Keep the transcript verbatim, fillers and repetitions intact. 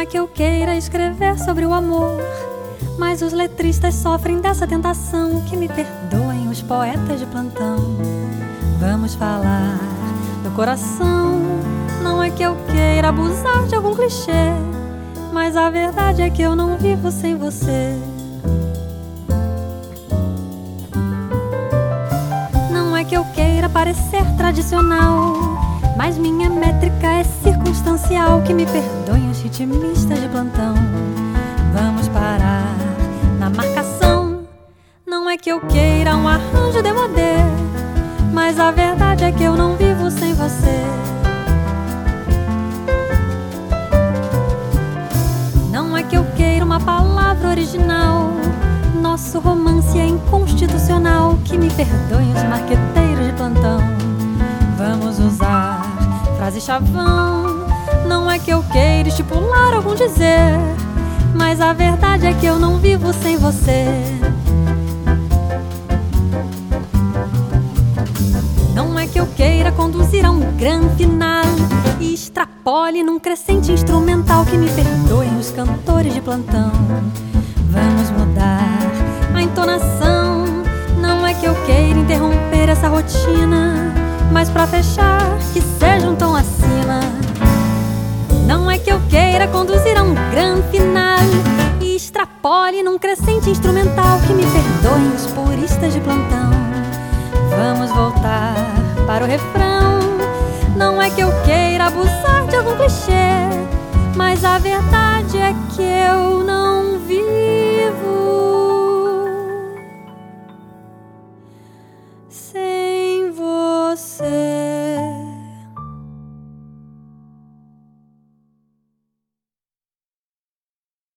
é que eu queira escrever sobre o amor, mas os letristas sofrem dessa tentação. Que me perdoem os poetas de plantão. Vamos falar do coração. Não é que eu queira abusar de algum clichê, mas a verdade é que eu não vivo sem você. Não é que eu queira parecer tradicional, mas minha métrica é circunstancial. Que me perdoem os ritmistas de plantão. Vamos parar na marcação. Não é que eu queira um arranjo demodé, mas a verdade é que eu não vivo sem você. Não é que eu queira uma palavra original, nosso romance é inconstitucional. Que me perdoem os marqueteiros de plantão. Vamos usar frase chavão. Não é que eu queira estipular algum dizer, mas a verdade é que eu não vivo sem você. Não é que eu queira conduzir a um grande final e extrapole num crescente instrumental. Que me perdoem os cantores de plantão. Vamos mudar a entonação. Não é que eu queira interromper essa rotina, mas pra fechar, que seja um tom acima. Não é que eu queira conduzir a um grande final e extrapole num crescente instrumental. Que me perdoem os puristas de plantão. Vamos voltar para o refrão. Não é que eu queira abusar de algum clichê, mas a verdade é que eu